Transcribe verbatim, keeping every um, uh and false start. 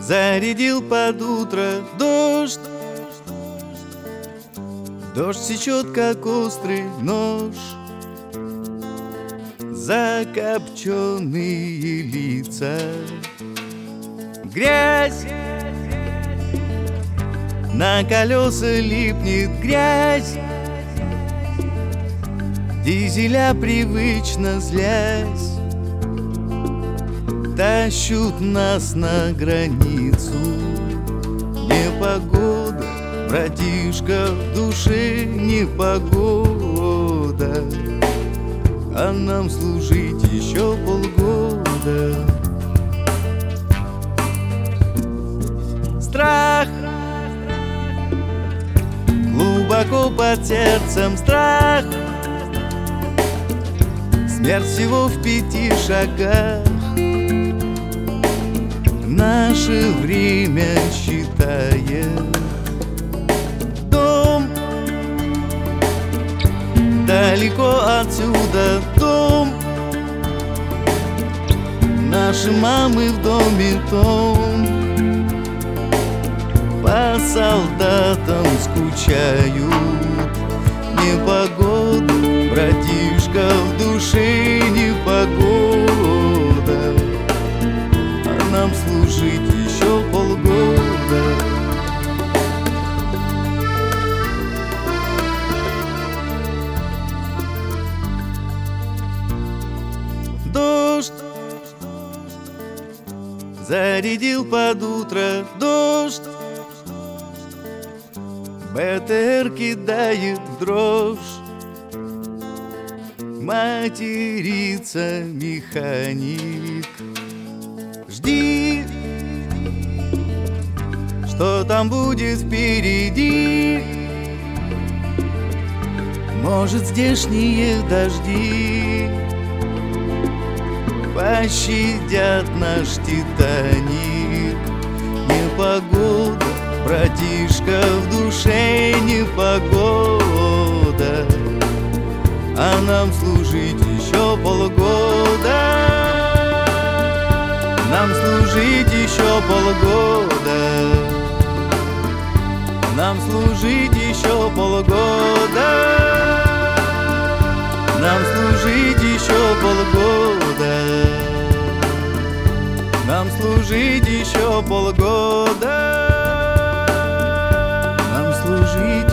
Зарядил под утро дождь. Дождь сечет, как острый нож. Закопченные лица, грязь. На колеса липнет грязь. Дизеля привычно злясь тащут нас на границу. Непогода, братишка, в душе непогода, а нам служить еще полгода. Страх глубоко под сердцем, страх. Смерть всего в пяти шагах. Наше время считает дом. Далеко отсюда дом. Наши мамы в доме том. По солдатам скучают. Непогода, братишка, в душе непогода, а нам служить еще полгода. Дождь зарядил под утро дождь. БТР кидает в дрожь. Матерится механик. Жди, что там будет впереди. Может, здешние дожди пощадят наш Титаник. Непогода, братишка, в душе непогода, а нам служить еще полгода. Нам служить еще полгода. Нам служить еще полгода. Нам служить еще полгода. Нам служить еще полгода. Нам служить